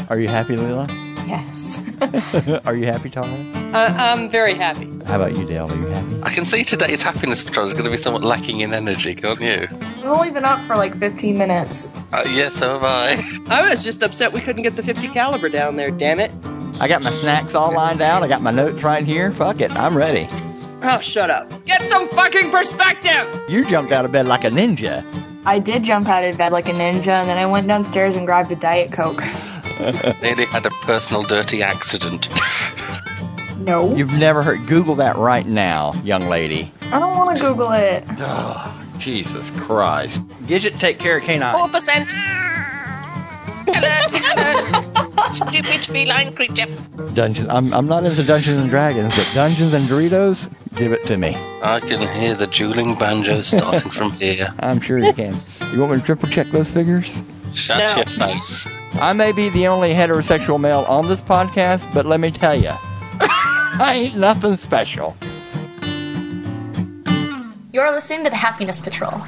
Are you happy, Leela? Yes. Are you happy, Tara? I'm very happy. How about you, Dale? Are you happy? I can see today's happiness patrol is going to be somewhat lacking in energy, can't you? I've only been up for like 15 minutes. Yeah, so have I. I was just upset we couldn't get the 50 caliber down there, damn it. I got my snacks all lined out. I got my notes right here. Fuck it. I'm ready. Oh, shut up. Get some fucking perspective! You jumped out of bed like a ninja. I did jump out of bed like a ninja, and then I went downstairs and grabbed a Diet Coke. Nearly had a personal dirty accident. No. You've never heard. Google that right now, young lady. I don't want to Google it. Oh, Jesus Christ. Gidget, take care of K9. 4%. Hello. Stupid feline creature. Dungeons. I'm not into Dungeons and Dragons, but Dungeons and Doritos, give it to me. I can hear the dueling banjos starting from here. I'm sure you can. You want me to triple check those figures? Shut No. your face. I may be the only heterosexual male on this podcast, but let me tell you, I ain't nothing special. You're listening to the Happiness Patrol.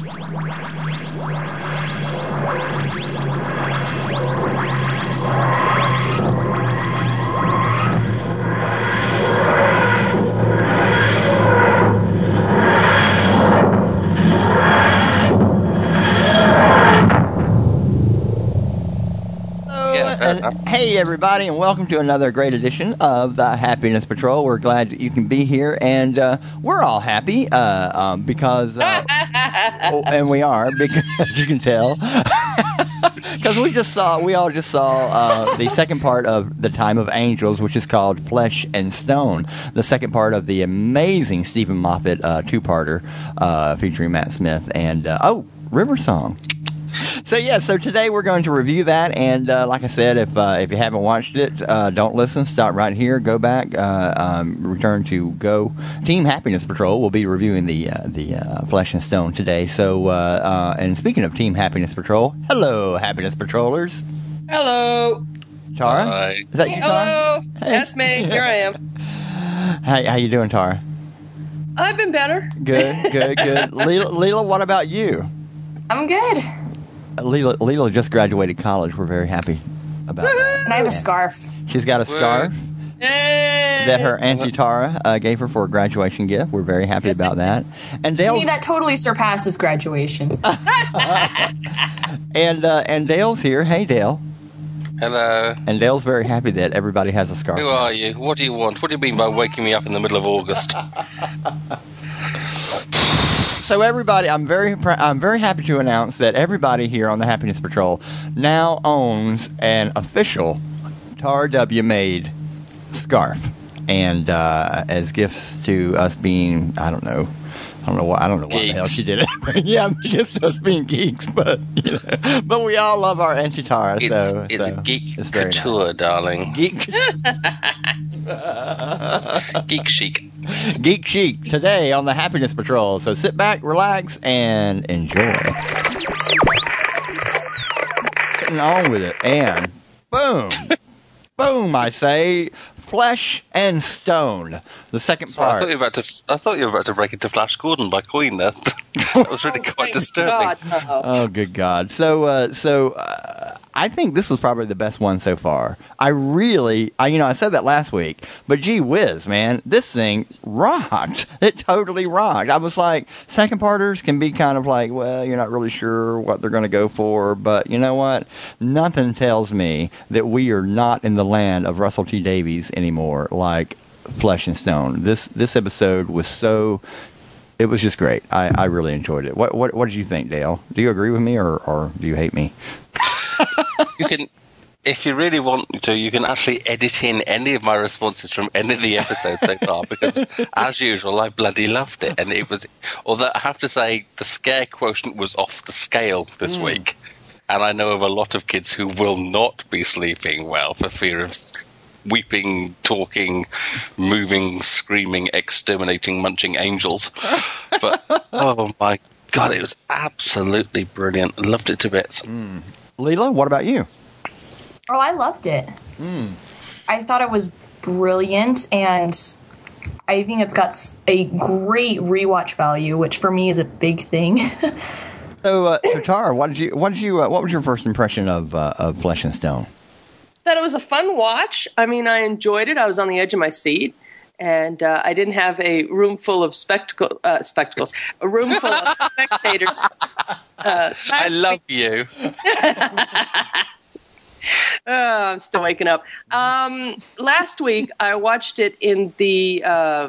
And hey, everybody, and welcome to another great edition of the Happiness Patrol. We're glad that you can be here, and we're all happy because, and we are, because as you can tell, because we all just saw the second part of The Time of Angels, which is called Flesh and Stone, the second part of the amazing Stephen Moffat two-parter featuring Matt Smith and River Song. So today we're going to review that, and like I said, if you haven't watched it, don't listen. Stop right here. Go back. Return to Go. Team Happiness Patrol will be reviewing the Flesh and Stone today. So, and speaking of Team Happiness Patrol, hello, Happiness Patrollers. Hello. Tara? Hi. Is that you, Tara? Hello. That's me. Here I am. How you doing, Tara? I've been better. Good. Leela, what about you? I'm good. Leela just graduated college. We're very happy about that. And I have a scarf. She's got a scarf Yay! that her Auntie Tara gave her for a graduation gift. We're very happy about that. And To me, that totally surpasses graduation. and Dale's here. Hey, Dale. Hello. And Dale's very happy that everybody has a scarf. Who are you? What do you want? What do you mean by waking me up in the middle of August? So everybody, I'm very happy to announce that everybody here on the Happiness Patrol now owns an official Tara W. made scarf, and as gifts to us being, I don't know why the hell she did it. Yeah, gifts to us being geeks, but but we all love our Auntie Tara. It's geek couture, nice. Darling. Geek. Geek chic. Geek chic today on the Happiness Patrol. So sit back, relax, and enjoy. Getting on with it, and boom, boom! I say, Flesh and Stone, the second part. I thought you were about to break into Flash Gordon by Queen. That was really quite disturbing. God, no. Oh, good God! So I think this was probably the best one so far. I said that last week, but gee whiz, man, this thing rocked. It totally rocked. I was like, second parters can be kind of like, well, you're not really sure what they're going to go for, but you know what? Nothing tells me that we are not in the land of Russell T Davies anymore, like Flesh and Stone. This episode was it was just great. I really enjoyed it. What did you think, Dale? Do you agree with me or do you hate me? You can, if you really want to, you can actually edit in any of my responses from any of the episodes so far, because as usual, I bloody loved it. And it was, although I have to say, the scare quotient was off the scale this week. And I know of a lot of kids who will not be sleeping well for fear of weeping, talking, moving, screaming, exterminating, munching angels. But, oh my God, it was absolutely brilliant. I loved it to bits. Leela, what about you? Oh, I loved it. I thought it was brilliant, and I think it's got a great rewatch value, which for me is a big thing. So Tara, what was your first impression of Flesh and Stone? that it was a fun watch. I mean, I enjoyed it. I was on the edge of my seat, and I didn't have a room full of spectacles, a room full of spectators. I love you. I'm still waking up. Last week, I watched it in the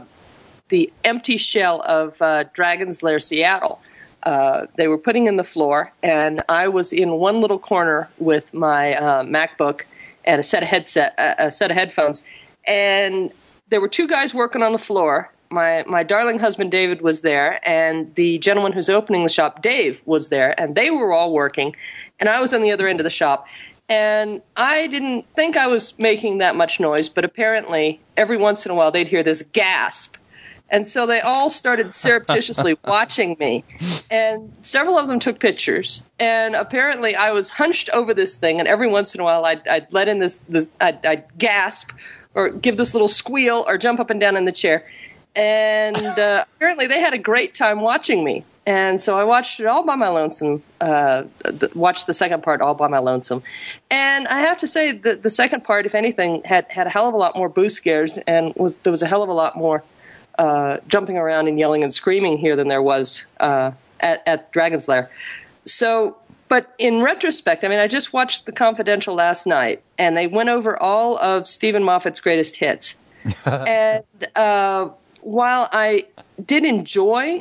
empty shell of Dragon's Lair Seattle. They were putting in the floor, and I was in one little corner with my MacBook and a set of headphones, and there were two guys working on the floor. My darling husband David was there, and the gentleman who's opening the shop, Dave, was there, and they were all working, and I was on the other end of the shop. And I didn't think I was making that much noise, but apparently every once in a while they'd hear this gasp. And so they all started surreptitiously watching me. And several of them took pictures. And apparently I was hunched over this thing, and every once in a while I'd let in I'd gasp or give this little squeal or jump up and down in the chair. And apparently they had a great time watching me. And so I watched it all by my lonesome, watched the second part all by my lonesome. And I have to say that the second part, if anything, had a hell of a lot more boo scares, and there was a hell of a lot more jumping around and yelling and screaming here than there was at Dragon's Lair. So, but in retrospect, I mean, I just watched The Confidential last night, and they went over all of Stephen Moffat's greatest hits. And while I did enjoy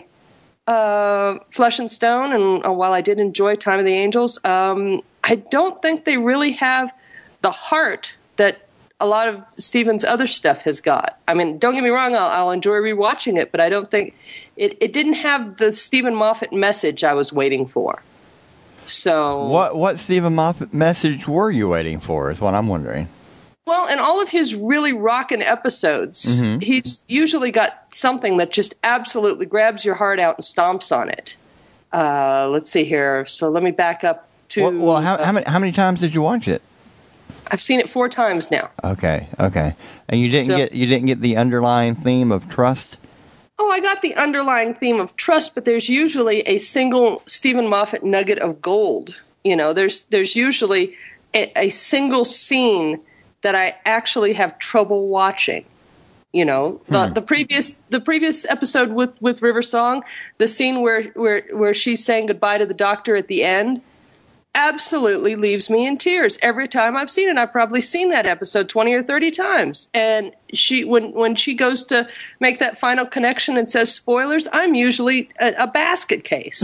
Flesh and Stone, and while I did enjoy Time of the Angels, I don't think they really have the heart that a lot of Stephen's other stuff has got. I mean, don't get me wrong, I'll enjoy rewatching it, but I don't think it didn't have the Stephen Moffat message I was waiting for. So what Stephen Moffat message were you waiting for is what I'm wondering. Well, in all of his really rockin' episodes, he's usually got something that just absolutely grabs your heart out and stomps on it. Let's see here. So let me back up to... Well, how many times did you watch it? I've seen it 4 times now. Okay. And you didn't get the underlying theme of trust? Oh, I got the underlying theme of trust, but there's usually a single Stephen Moffat nugget of gold. You know, there's usually a single scene that I actually have trouble watching. You know, the previous episode with River Song, the scene where she's saying goodbye to the doctor at the end, absolutely leaves me in tears every time I've seen it. I've probably seen that episode 20 or 30 times. And when she goes to make that final connection and says spoilers, I'm usually a basket case.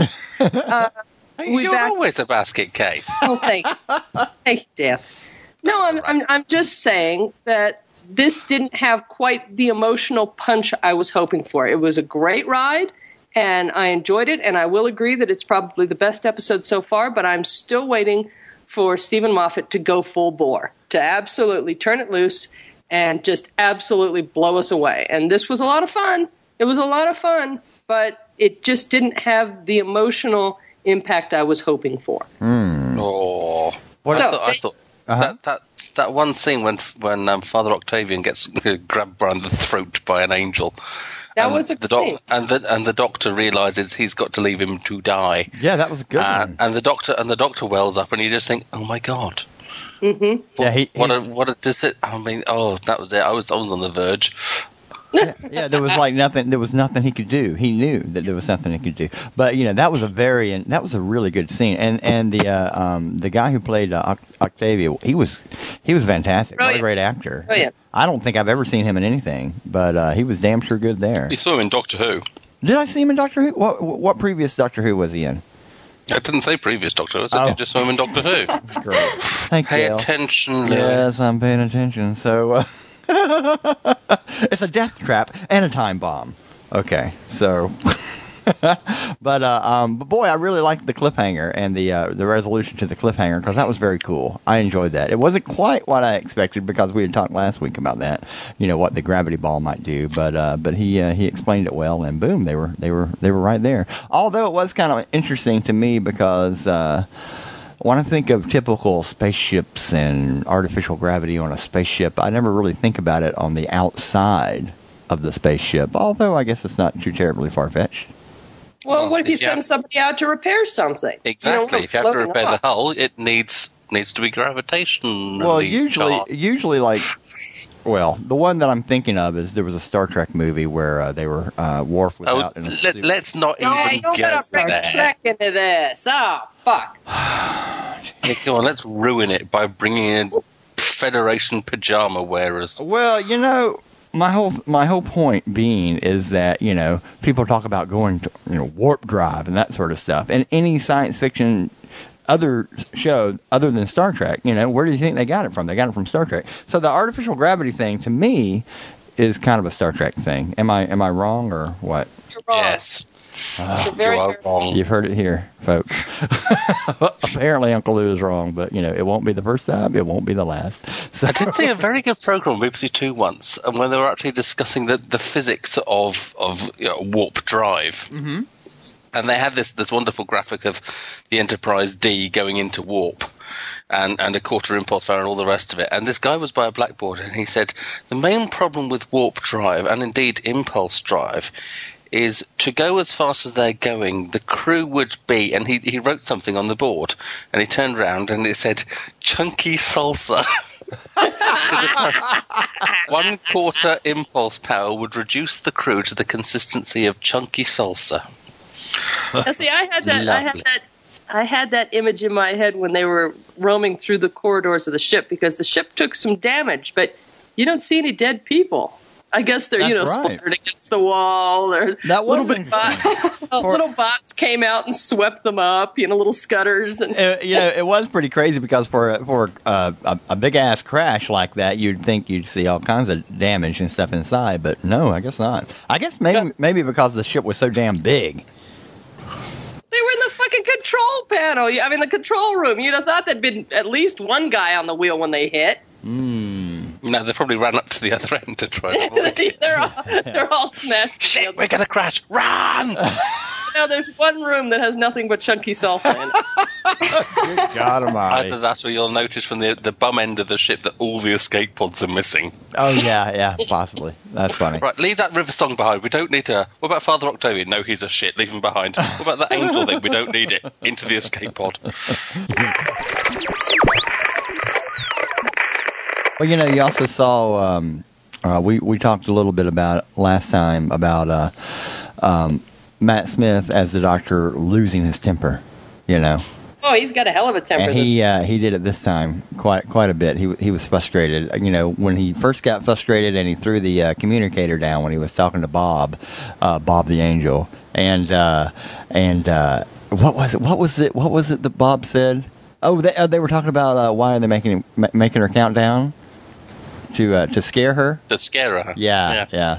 You're always a basket case. Oh, thank you, Dan. No, I'm just saying that this didn't have quite the emotional punch I was hoping for. It was a great ride, and I enjoyed it, and I will agree that it's probably the best episode so far, but I'm still waiting for Stephen Moffat to go full bore, to absolutely turn it loose and just absolutely blow us away. And this was a lot of fun. It was a lot of fun, but it just didn't have the emotional impact I was hoping for. Oh. I thought that one scene when Father Octavian gets grabbed around the throat by an angel. That was a good scene. And the doctor realizes he's got to leave him to die. Yeah, that was a good one. And the doctor wells up, and you just think, oh my god. Mm-hmm. What a I mean, that was it. I was on the verge. Yeah, there was nothing. There was nothing he could do. He knew that there was something he could do. But that was a really good scene. And the guy who played Octavia, he was fantastic. Brilliant. What a great actor. Brilliant. I don't think I've ever seen him in anything, but he was damn sure good there. You saw him in Doctor Who. Did I see him in Doctor Who? What previous Doctor Who was he in? I didn't say previous Doctor Who. I said you just saw him in Doctor Who. Great. Thank you. Pay attention, Lou. Yes, I'm paying attention. So. It's a death trap and a time bomb. Okay, so, but boy, I really liked the cliffhanger and the resolution to the cliffhanger because that was very cool. I enjoyed that. It wasn't quite what I expected because we had talked last week about that. What the gravity ball might do, but he explained it well, and boom, they were right there. Although it was kind of interesting to me because. When I think of typical spaceships and artificial gravity on a spaceship, I never really think about it on the outside of the spaceship, although I guess it's not too terribly far-fetched. Well, what if you send somebody out to repair something? Exactly. If you have to repair the hull, it needs to be gravitation. Well, usually, like, well, the one that I'm thinking of is there was a Star Trek movie where they were Worf was out in a suit. Let's not even get back into this. Oh, fuck. Yeah, come on, let's ruin it by bringing in Federation pajama wearers. Well, my whole point being is that, people talk about going to, warp drive and that sort of stuff. And any science fiction other show other than Star Trek, where do you think they got it from? They got it from Star Trek. So the artificial gravity thing, to me, is kind of a Star Trek thing. Am I wrong or what? You're wrong. Yes. You are wrong. You've heard it here, folks. Apparently Uncle Lou is wrong, but, it won't be the first time. It won't be the last. So. I did see a very good program on BBC Two once, and when they were actually discussing the physics of warp drive. Mm-hmm. And they had this wonderful graphic of the Enterprise D going into warp and a quarter impulse power and all the rest of it. And this guy was by a blackboard, and he said, the main problem with warp drive, and indeed impulse drive, is to go as fast as they're going, the crew would be, and he wrote something on the board, and he turned around and it said, chunky salsa. 1/4 impulse power would reduce the crew to the consistency of chunky salsa. Now, see, I had that image in my head when they were roaming through the corridors of the ship, because the ship took some damage, but you don't see any dead people. I guess they're, splattered against the wall. Or that was little bots came out and swept them up, little scutters. And it was pretty crazy, because for a big ass crash like that, you'd think you'd see all kinds of damage and stuff inside, but no, I guess not. I guess maybe because the ship was so damn big. They were in the fucking control panel. The control room. You'd have thought there'd been at least one guy on the wheel when they hit. No, they probably ran up to the other end to try and avoid it. They're all smashed. Shit, we're going to crash. Run! There's one room that has nothing but chunky salsa in it. Good God Almighty. Either that, or you'll notice from the bum end of the ship that all the escape pods are missing. Oh, yeah, possibly. That's funny. Right, leave that river song behind. We don't need to... What about Father Octavian? No, he's a shit. Leave him behind. What about that angel thing? We don't need it. Into the escape pod. Well, you also saw, we talked a little bit about last time about Matt Smith as the Doctor losing his temper, Oh, he's got a hell of a temper. And he did it this time quite a bit. He was frustrated. When he first got frustrated and he threw the communicator down when he was talking to Bob the Angel, and what was it that Bob said? Oh, they were talking about why are they making her count down to scare her? To scare her. Yeah.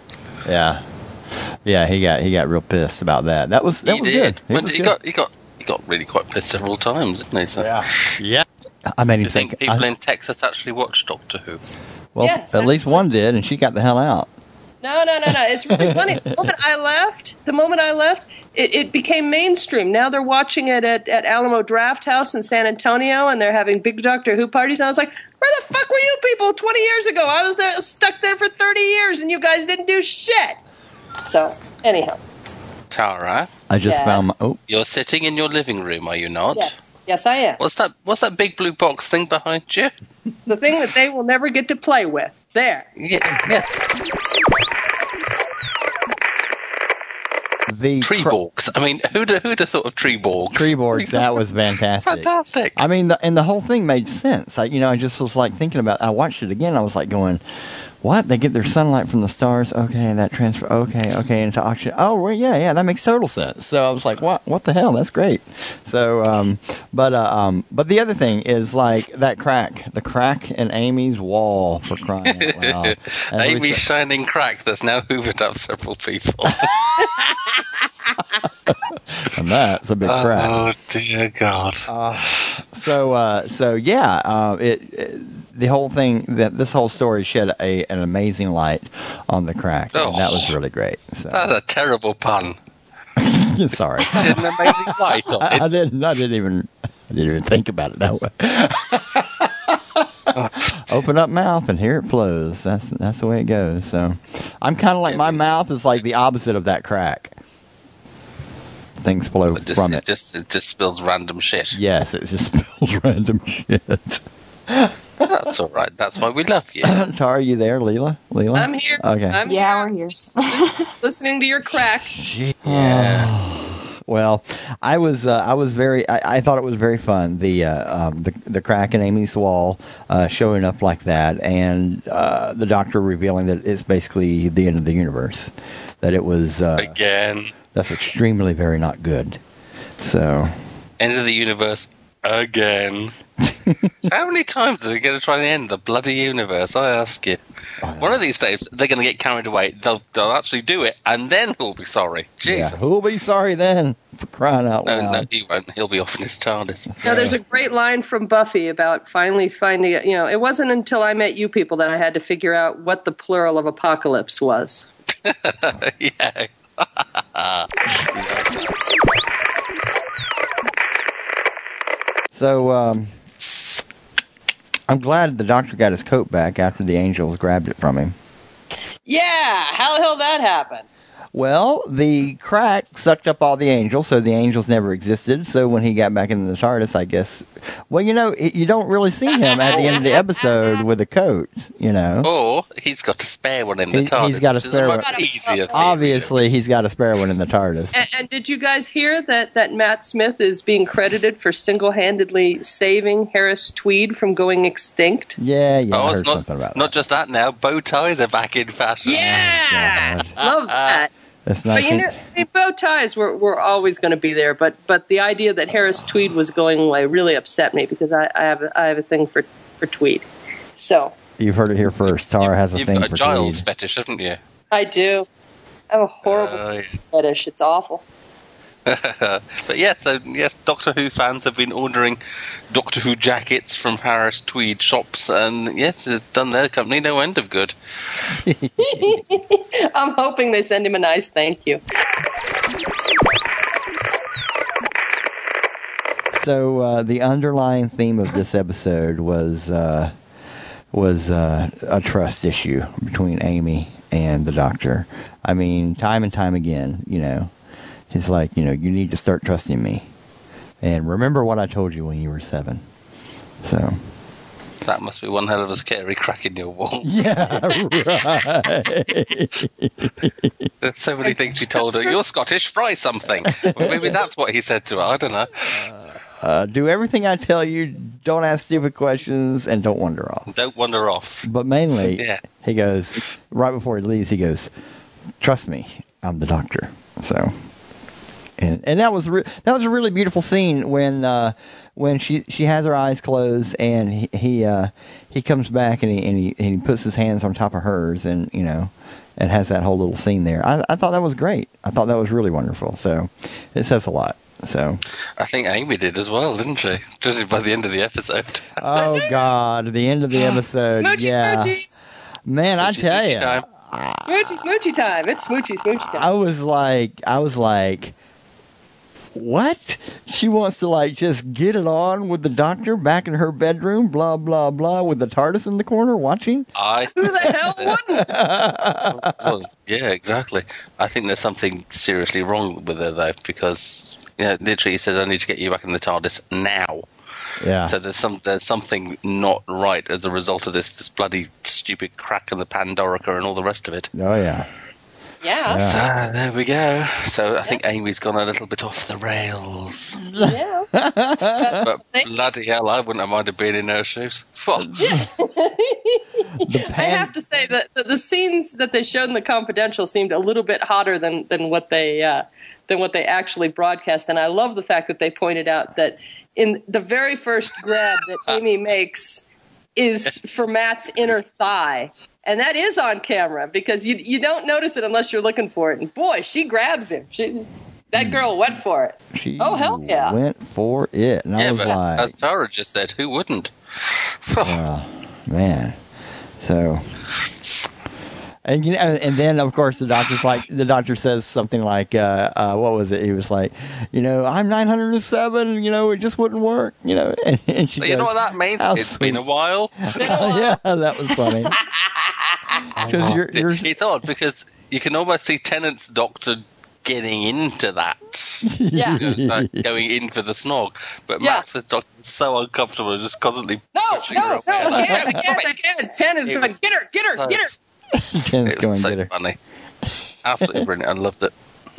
He got real pissed about that. That was good. He got really quite pissed several times, didn't he? So. Yeah. I made him Do you think people in Texas actually watch Doctor Who? Well, yes, at least one did, and she got the hell out. No. It's really funny. The moment I left, it became mainstream. Now they're watching it at Alamo Draft House in San Antonio, and they're having big Doctor Who parties. And I was like, where the fuck were you people 20 years ago? I was stuck there for 30 years, and you guys didn't do shit. So, anyhow. Tara, I just found my... You're sitting in your living room, are you not? Yes, I am. What's that big blue box thing behind you? The thing that they will never get to play with. There. Yeah. The Treeborgs. I mean, who'd have thought of Treeborgs? Treeborgs, that was fantastic. Fantastic. I mean, the whole thing made sense. I just was like thinking about. I watched it again. I was like going, "What? They get their sunlight from the stars? Okay, that transfer. Okay, into oxygen. Oh, well, yeah, that makes total sense." So I was like, "What the hell? That's great." So, but the other thing is like the crack in Amy's wall, for crying out loud. Amy's shining crack that's now hoovered up several people. And that's a big crack. Oh dear God. The whole thing, this whole story shed an amazing light on the crack. And that was really great. So. That's a terrible pun. Sorry. Shed an amazing light on it. I didn't even think about it that way. Open up mouth and here it flows. That's the way it goes. So I'm kind of like my mouth is like the opposite of that crack. things flow from it. It just spills random shit. Yes, it just spills random shit. That's all right. That's why we love you. Tara, are you there, Leela? I'm here. Okay. Yeah, we're here. Listening to your crack. Yeah. Well, I thought it was very fun. The crack in Amy's wall showing up like that, and the Doctor revealing that it's basically the end of the universe. That it was again. That's extremely very not good. So, end of the universe again. How many times are they going to try and end the bloody universe? I ask you. One of these days, they're going to get carried away. They'll actually do it, and then who'll be sorry? Jesus. Yeah, who'll be sorry then? For crying out loud. No, he won't. He'll be off in his TARDIS. Now, there's a great line from Buffy about finally finding it. You know, it wasn't until I met you people that I had to figure out what the plural of apocalypse was. Yeah. So, I'm glad the Doctor got his coat back after the angels grabbed it from him. Yeah, how the hell that happened? Well, the crack sucked up all the angels, so the angels never existed. So when he got back into the TARDIS, I guess... Well, you know, you don't really see him at the end of the episode with a coat, you know. Or he's got a spare one in the TARDIS. He's got a spare one. Easier Obviously, he's got a spare one in the TARDIS. And did you guys hear that Matt Smith is being credited for single-handedly saving Harris Tweed from going extinct? Yeah, I heard something about that. Not just that now, bow ties are back in fashion. Yeah! Love that. That's not but you know, I mean, bow ties were always going to be there, but the idea that Harris Tweed was going away really upset me because I have a thing for Tweed. So you've heard it here first. Tara has a thing for Tweed. You've got a Giles fetish, haven't you? I do. I have a horrible fetish. It's awful. But yes, Doctor Who fans have been ordering Doctor Who jackets from Harris Tweed shops, and yes, it's done their company no end of good. I'm hoping they send him a nice thank you. So the underlying theme of this episode was a trust issue between Amy and the Doctor. I mean, time and time again, you know. He's like, you know, you need to start trusting me. And remember what I told you when you were 7. So. That must be one hell of a scary crack in your wall. Yeah, right. There's so many things he told her. You're Scottish, fry something. Well, maybe that's what he said to her. I don't know. Do everything I tell you, don't ask stupid questions, and don't wander off. Don't wander off. But mainly, he goes, right before he leaves, he goes, trust me, I'm the Doctor. So... And that was a really beautiful scene when she has her eyes closed and he comes back and he puts his hands on top of hers and you know and has that whole little scene there. I thought that was great. I thought that was really wonderful. So it says a lot. So I think Amy did as well, didn't she? Just by the end of the episode. Oh God, the end of the episode. Smoochy. Man, Smoochy, I tell you, time. Smoochy time. It's smoochy time. I was like. What? She wants to like just get it on with the Doctor back in her bedroom, blah blah blah, with the TARDIS in the corner watching. Who the hell wouldn't? Well, yeah, exactly. I think there's something seriously wrong with her though, because literally he says, "I need to get you back in the TARDIS now." Yeah. So there's something not right as a result of this bloody stupid crack in the Pandorica and all the rest of it. Oh yeah. Yeah. So there we go. So I think Amy's gone a little bit off the rails. Yeah. But bloody hell, I wouldn't have minded being in her shoes. I have to say that the scenes that they showed in the Confidential seemed a little bit hotter than what they actually broadcast, and I love the fact that they pointed out that in the very first grab that Amy makes is for Matt's inner thigh. And that is on camera because you don't notice it unless you're looking for it. And boy, she grabs him. That girl went for it. She hell yeah. Went for it. And I was like... as Sarah just said, who wouldn't? Oh, man. So... And and then of course the doctor says something like, what was it? He was like, I'm 907. It just wouldn't work. And she you know what that means? It's been a while. Yeah, that was funny. It's odd because you can almost see Tennant's doctor getting into that. Yeah. Like going in for the snog. But Yeah. Matt Smith Doctor is so uncomfortable, just constantly No, pushing her away. again. 10 is It going, was get her. Ken's It going was to so get her. funny. Absolutely brilliant. I loved it.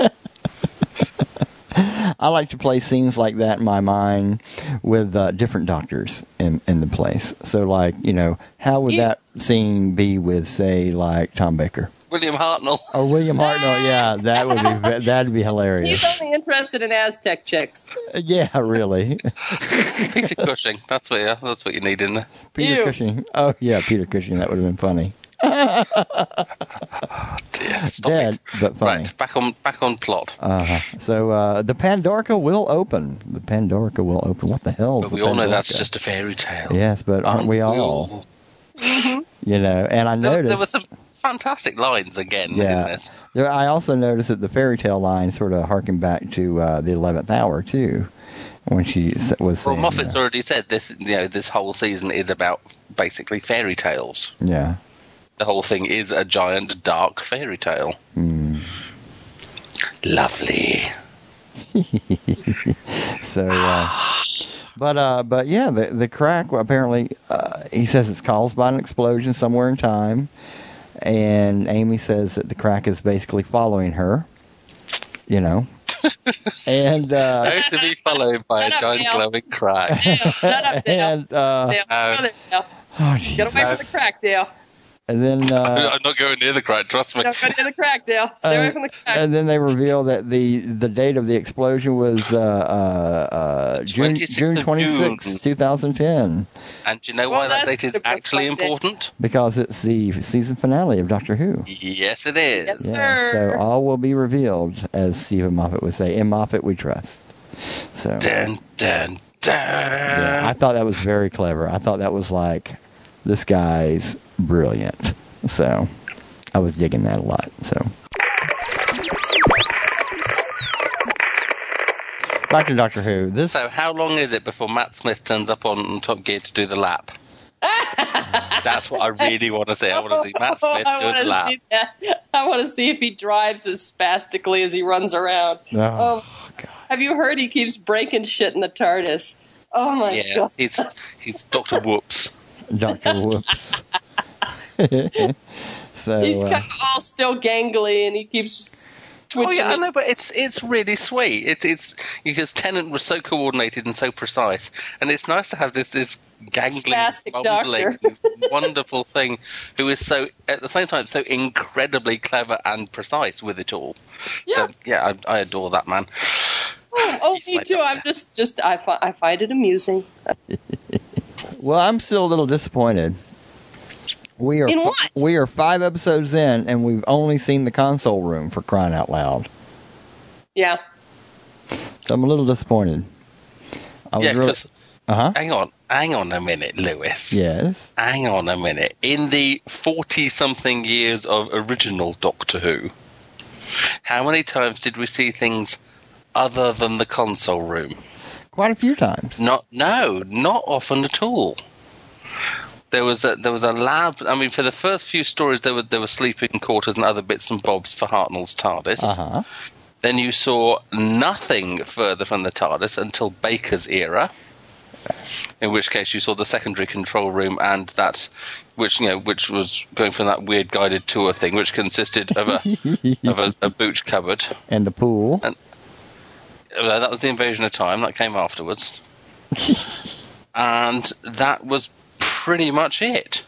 I like to play scenes like that in my mind with different doctors in the place. So, like, how would that scene be with, say, like Tom Baker William Hartnell. or William Hartnell? Yeah, that'd be hilarious. He's only interested in Aztec chicks. Yeah, really. Peter Cushing. That's what you need in there. Peter Ew. Cushing. Oh yeah, Peter Cushing. That would have been funny. Dear, stop Dead, it. but funny. Right, back on plot. So the Pandorica will open. The Pandorica will open. What the hell? But we all know that's just a fairy tale. Yes, but aren't we all? And I noticed There were some fantastic lines again in this. I also noticed that the fairy tale line sort of harkened back to the 11th hour too, when she was saying. Well, Moffat's already said this. This whole season is about basically fairy tales. Yeah. The whole thing is a giant dark fairy tale. Lovely. So, but yeah, the crack apparently he says it's caused by an explosion somewhere in time, and Amy says that the crack is basically following her. And Going to be followed by a giant glowing crack. Dale, shut up, Dale. and Dale, Dale. oh, geez. Get away from the crack, Dale. And then I'm not going near the crack. Trust me. Don't go near the crack, Dale. Stay away from the crack. And then they reveal that the date of the explosion was June 26th 26, 2010, And do you know why that that's date is super actually fun day. important? because it's the season finale of Doctor Who. Yes, it is. Yes. Yeah, Sir. so all will be revealed, as Stephen Moffat would say. In Moffat, we trust. So Dun, dun, dun. yeah, I thought that was very clever. I thought that was like, this guy's brilliant. So I was digging that a lot. So back to Doctor Who. So how long is it before Matt Smith turns up on Top Gear to do the lap? That's what I really want to see. I want to see Matt Smith I doing wanna the lap. see that. I want to see if he drives as spastically as he runs around. Oh, God. Have you heard he keeps breaking shit in the TARDIS? Oh my god. Yes, he's Dr. Whoops. Dr. Whoops. So He's kind of all still gangly and he keeps twitching. Oh yeah, I know, but it's really sweet. It's because Tennant was so coordinated and so precise, and it's nice to have this gangling, Spastic bumbling, doctor. wonderful thing who is so at the same time so incredibly clever and precise with it all. Yeah. So yeah, I adore that man. Oh, He's me my too. doctor. I'm just I find it amusing. well, I'm still a little disappointed. We are In what? We are 5 episodes in, and we've only seen the console room, for crying out loud. Yeah. So I'm a little disappointed. Yeah, because Uh-huh. hang on a minute, Lewis. Yes. Hang on a minute. In the 40-something years of original Doctor Who, how many times did we see things other than the console room? Quite a few times. Not often at all. There was a lab. I mean, for the first few stories, there were sleeping quarters and other bits and bobs for Hartnell's TARDIS. Uh-huh. Then you saw nothing further from the TARDIS until Baker's era, in which case you saw the secondary control room and that, which was going from that weird guided tour thing, which consisted of a boot cupboard. And the pool. That was the Invasion of Time that came afterwards, and that was pretty much it.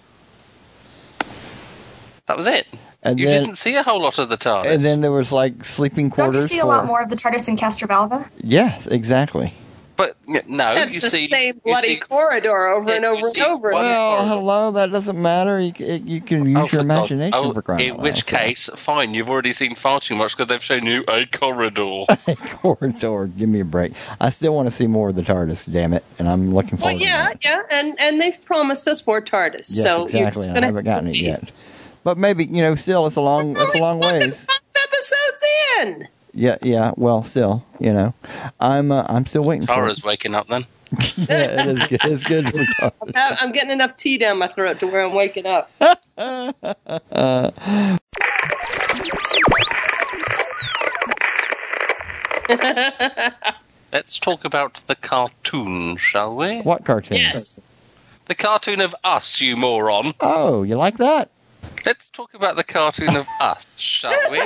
That was it. And you then- didn't see a whole lot of the TARDIS. And then there was like sleeping Don't quarters. you see a lot more of the TARDIS in Castrovalva? Yes, exactly. But no, That's you the see same you bloody see- corridor over Yeah, and you over and see over. one- again. Well, horrible. hello, that doesn't matter. You can use Oh, your for God's- imagination for crying in out loud. which case, fine, you've already seen far too much because they've shown you a corridor. Corridor, give me a break. I still want to see more of the TARDIS, damn it, and I'm looking Well, forward to yeah, it. yeah, and they've promised us more TARDIS. Yes, so exactly, you're and I gonna haven't gotten it have to yet. But maybe, still, it's a long We're only ways. fucking 5 episodes in. Yeah, well, still, I'm still waiting for Tara's it. waking up then. Yeah, it is good. It's good for Tara. I'm getting enough tea down my throat to where I'm waking up. Let's talk about the cartoon, shall we? What cartoon? Yes. The cartoon of Us, you moron. Oh, you like that? Let's talk about the cartoon of Us, shall we?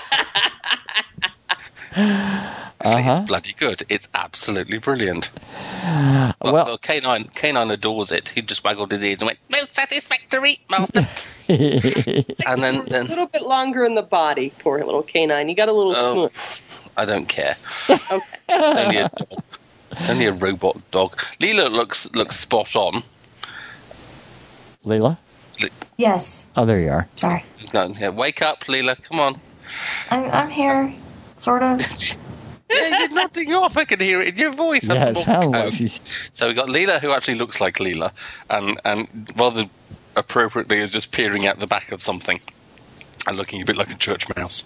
Actually, it's bloody good. It's absolutely brilliant. Well, K9 adores it. He just waggled his ears and went, Most satisfactory, master. and then A little bit longer in the body, poor little canine. You got a little smooth. I don't care. Okay. It's only a dog. It's only a robot dog. Leela looks spot on. Leela? Yes. Oh, there you are. Sorry. No, yeah, wake up, Leela. Come on. I'm here, sort of. Yeah, you're nodding off. I can hear it in your voice. Have Yeah, some it more sounds coke. like she's... So we got Leela, who actually looks like Leela, and rather appropriately is just peering out the back of something and looking a bit like a church mouse.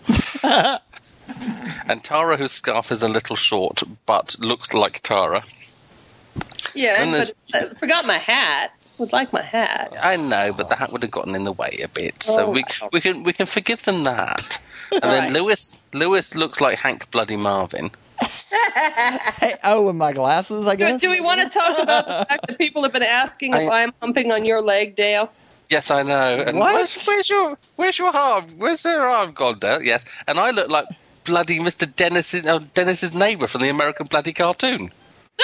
And Tara, whose scarf is a little short, but looks like Tara. Yeah, And but I forgot my hat. Would like my hat. I know, but the hat would have gotten in the way a bit. So we can forgive them that. And then Lewis looks like Hank Bloody Marvin. Hey, oh, with my glasses, I guess? Do we want to talk about the fact that people have been asking if I'm humping on your leg, Dale? Yes, I know. And What? Where's your arm? Where's your arm gone, Dale? Yes. And I look like bloody Mr. Dennis's neighbour from the American bloody cartoon.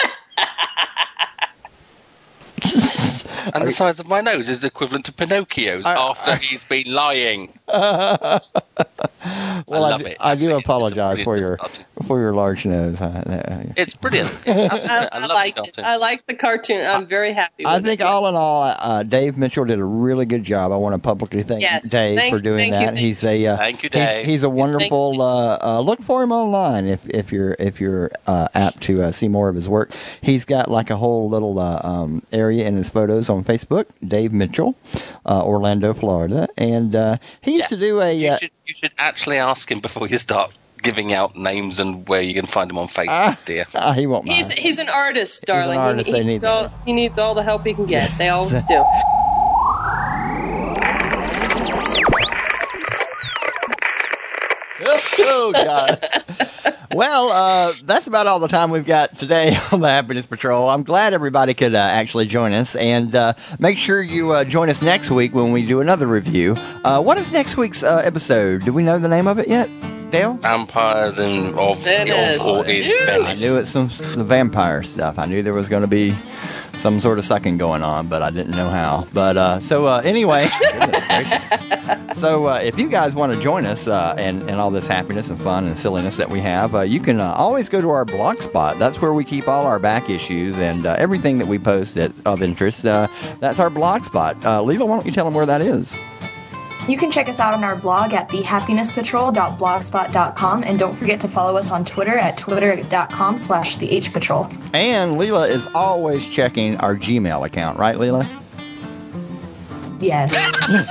And the size of my nose is equivalent to Pinocchio's after he's been lying. Well, I love it. I do Actually, apologize it's a for brilliant your large nose. It's brilliant. I love liked the it. cartoon. I like the cartoon. I'm very happy with I think it. all in all, Dave Mitchell did a really good job. I want to publicly thank Dave for doing that. Thank you. Thank you, Dave. He's a wonderful. Look for him online if you're apt to see more of his work. He's got like a whole little area in his photos on Facebook. Dave Mitchell, Orlando, Florida, and he used to do a. You should actually ask him before you start giving out names and where you can find him on Facebook, dear. He won't mind. He's an artist, darling. He's an artist. He needs all the help he can get. They always do. Oh, God. Well, that's about all the time we've got today on the Happiness Patrol. I'm glad everybody could actually join us, and make sure you join us next week when we do another review. What is next week's episode? Do we know the name of it yet, Dale? Vampires of Venice. Venice. I knew it's the vampire stuff. I knew there was going to be some sort of sucking going on, but I didn't know how. But anyway, goodness gracious. So if you guys want to join us and all this happiness and fun and silliness that we have, you can always go to our blog spot. That's where we keep all our back issues and everything that we post of interest. That's our blog spot. Leela, why don't you tell them where that is? You can check us out on our blog at thehappinesspatrol.blogspot.com, and don't forget to follow us on Twitter at twitter.com/thehpatrol. And Leela is always checking our Gmail account, right, Leela? Yes.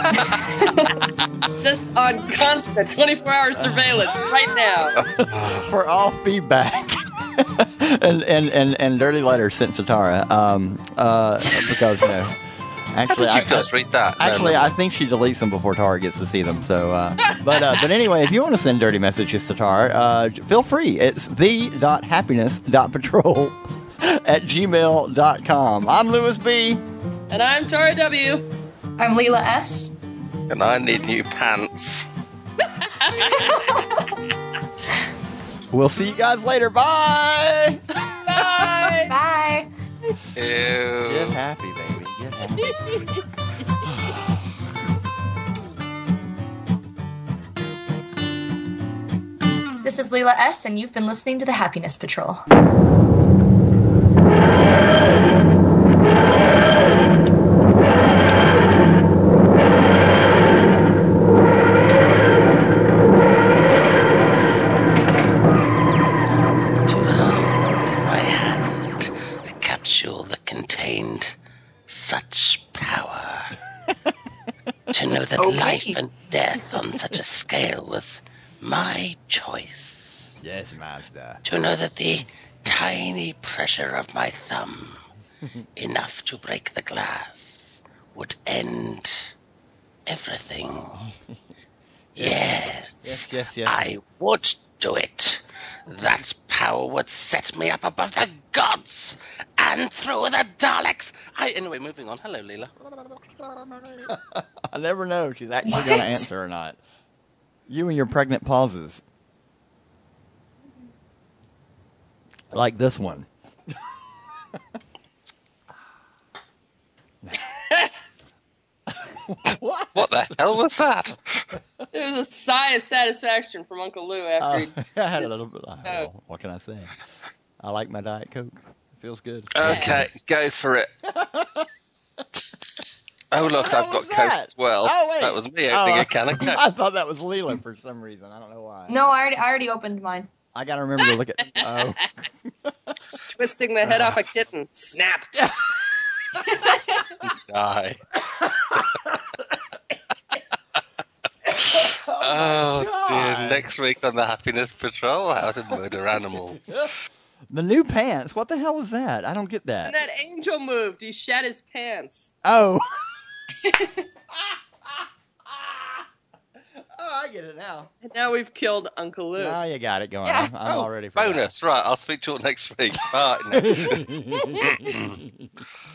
Just on constant 24-hour surveillance right now. For all feedback. and dirty letters sent to Tara. Because actually, How did you guys read that? Actually, I think she deletes them before Tara gets to see them. So, but anyway, if you want to send dirty messages to Tara, feel free. It's the.happiness.patrol@gmail.com. I'm Lewis B. And I'm Tara W. I'm Leela S. And I need new pants. We'll see you guys later. Bye. Bye. Bye. Ew. Get happy, baby. Get happy. This is Leela S., and you've been listening to the Happiness Patrol. To know that life and death on such a scale was my choice. Yes, master. To know that the tiny pressure of my thumb, enough to break the glass, would end everything. Yes. Yes. I would do it. That power would set me up above the gods and through the Daleks. Anyway, moving on. Hello, Leela. I never know if she's actually going to answer or not. You and your pregnant pauses. Like this one. What the hell was that? It was a sigh of satisfaction from Uncle Lou after he I had a little bit. Well, what can I say? I like my Diet Coke. It feels good. Okay, go for it. Oh, look, I've got Coke as well. Oh, wait. That was me opening a can of Coke. I thought that was Leela for some reason. I don't know why. No, I already opened mine. I got to remember to look at... Oh. twisting the head off a kitten. Snap. Die. Oh, dear. Next week on the Happiness Patrol, how to murder animals. The new pants. What the hell is that? I don't get that. And that angel moved. He shat his pants. Oh. Oh, I get it now. And now we've killed Uncle Lou. Now you got it going. Yeah. I'm already forgot. Bonus. Right, I'll speak to you all next week. Bye.